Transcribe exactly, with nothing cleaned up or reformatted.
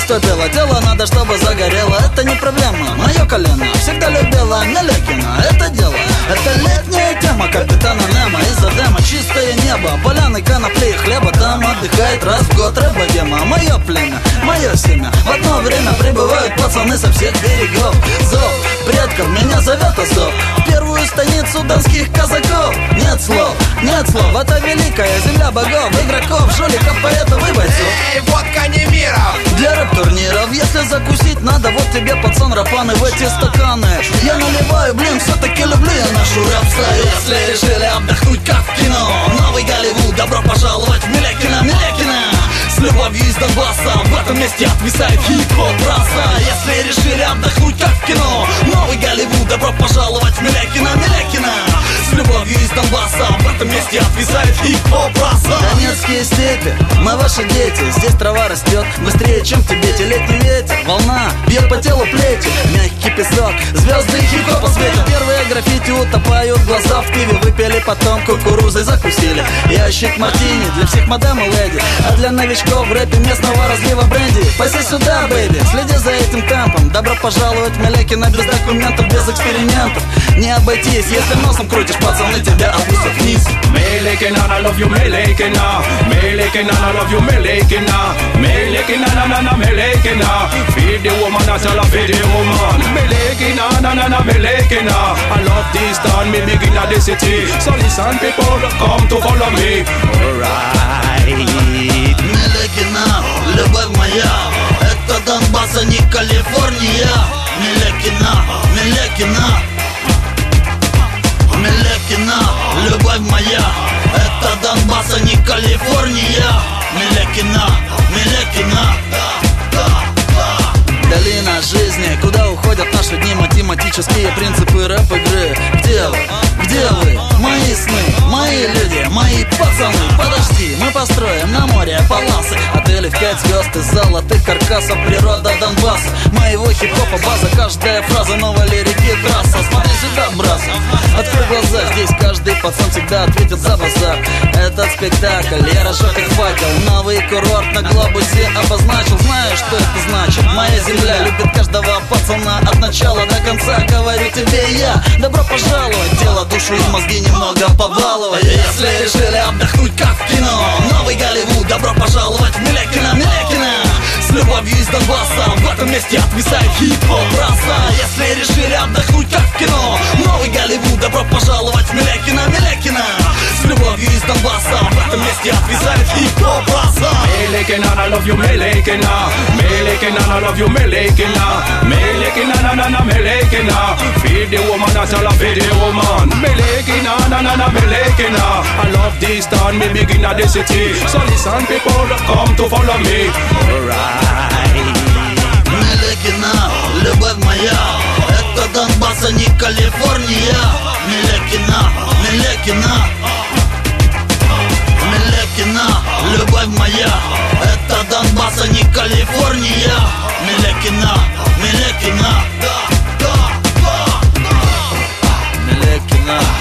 простое дело, дело надо, чтобы загорело. Это не проблема, мое колено всегда любила Мелякина. Это дело, это летняя тема капитана Немо. Из-за дема чистое небо, поляны, конопли и хлеба. Там отдыхает раз в год рыба-гема. Мое племя, мое семя, в одно время прибывают пацаны со всех берегов. Зов предков меня зовет Азов, в первую станицу донских казаков. Нет слов, нет слов, это великая земля богов, игроков, жуликов, поэтов и бойцов. Эй, водка не миров! Для рэп-турниров, если закусить надо, вот тебе, пацан, рапаны в эти стаканы. Я наливаю, блин, все-таки люблю я нашу рэп-стаю. Если решили отдохнуть, как в кино, новый Голливуд, добро пожаловать в Мелякина, Мелякина. С любовью из Донбасса, в этом месте отвисает хип-хоп трасса. Если решили отдохнуть, как в кино, новый Голливуд, добро пожаловать в Мелякина, Мелякина. С любовью из Донбасса, в этом месте отвисает хип-хоп трасса. Донецкие степи, мы ваши дети, здесь трава растет быстрее, чем в Тибете. Летний ветер, волна, бьет по телу плетью, мягкий песок, звезды хип-хопа светят. Первые граффити утопают глаза в пиве, выпили, потом кукурузой закусили. Ящик мартини для всех мадам и леди, а для новичков в рэпе местного разлива бренди. Пойди сюда, бэйби, следи за этим темпом. Добро пожаловать в Мелякина, без документов, без экспериментов. Не обойтись, если носом крутишь, пацаны тебя опустят вниз. Mелякина, I love you, Mелякина. Mелякина, I love you, Mелякина. Mелякina, na na na, Mелякина. Feed the woman, I tell her feed the woman. Mелякina, na na na, Mелякina. I love this town, me begin at the city. So listen, people, come to follow me. Alright. Мелякина, любовь моя, это Донбасс, а не Калифорния. Мелякина, Мелякина. Мелякина, любовь моя, это Донбасс, а не Калифорния. Мелякина, Мелякина. Долина жизни, куда уходят наши дни, математические принципы рэп-игры. Где вы? Где вы? Мои сны, мои люди, мои пацаны. Подожди, мы построим на море паласы, отели в пять звезд из золотых каркасов. Природа Донбасса, моего хип-хопа база. Каждая фраза новой лирики трасса. Смотри сюда, бразер, открой глаза. Здесь каждый пацан всегда ответит за базар. Этот спектакль я разжег как факел. Новый курорт на глобусе обозначил. Знаешь, что это значит? Моя земля любит каждого пацана от начала до конца. Говорю тебе я, добро пожаловать. Тело, душу и мозги немного побаловать. Если решили отдохнуть, как в кино, новый Голливуд, добро пожаловать в Мелякина, Мелякина. С любовью из Донбасса, в этом месте отвисает хип-хоп трасса. Если решили отдохнуть, как в кино, новый Голливуд, добро пожаловать в Мелякина, Мелякина. С любовью из Донбасса, в этом месте отвисает хип-хоп трасса. Mелякina, I love you, Mелякина. Mелякina, I love you, Mелякина. Mелякina, na na na, Mелякина. Feed the woman, I tell her feed the woman. Mелякina, na na na, Mелякina. I love this town, me begin at the city. So listen, people, come to follow me. Alright. Мелякина, любовь моя, это Донбасс, а не Калифорния. Мелякина, Мелякина. Мелякина, любовь моя, это Донбасс, а не Калифорния. Мелякина, Мелякина. Мелякина.